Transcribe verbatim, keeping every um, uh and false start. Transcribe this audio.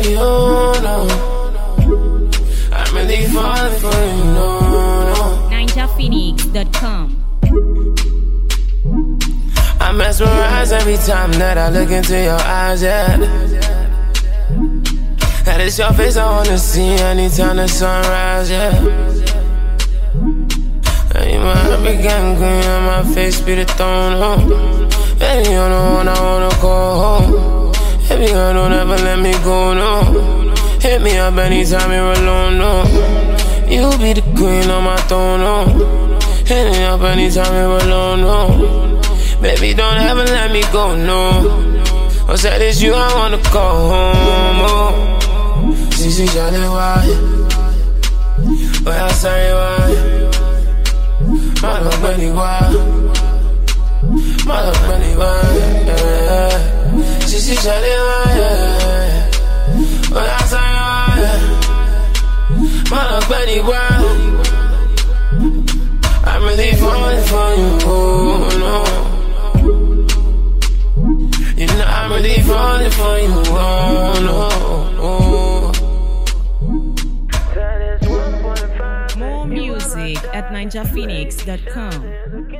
you, no. I'm really falling for you, no, no. ninja phoenix dot com. I mesmerize every time that I look into your eyes, yeah. That is your face I wanna see anytime the sunrise, yeah. And you my African queen and my face be the throne, oh. Baby, you're the one I wanna call home. Baby, girl, don't ever let me go, no. Hit me up anytime you're alone, no. You be the queen on my throne, no. Hit me up anytime you're alone, no. Baby, don't ever let me go, no. I said it's you I wanna go home, oh. Si, si, j'allais voir. Ouais, I say why. Mother, bunny, why? Mother, bunny, why? Si, si, j'allais voir. Ouais, I say why. Mother, bunny, why? I'm really falling for you, oh, no. You know I'm really falling for you, oh, no, oh. More music at ninja phoenix dot com.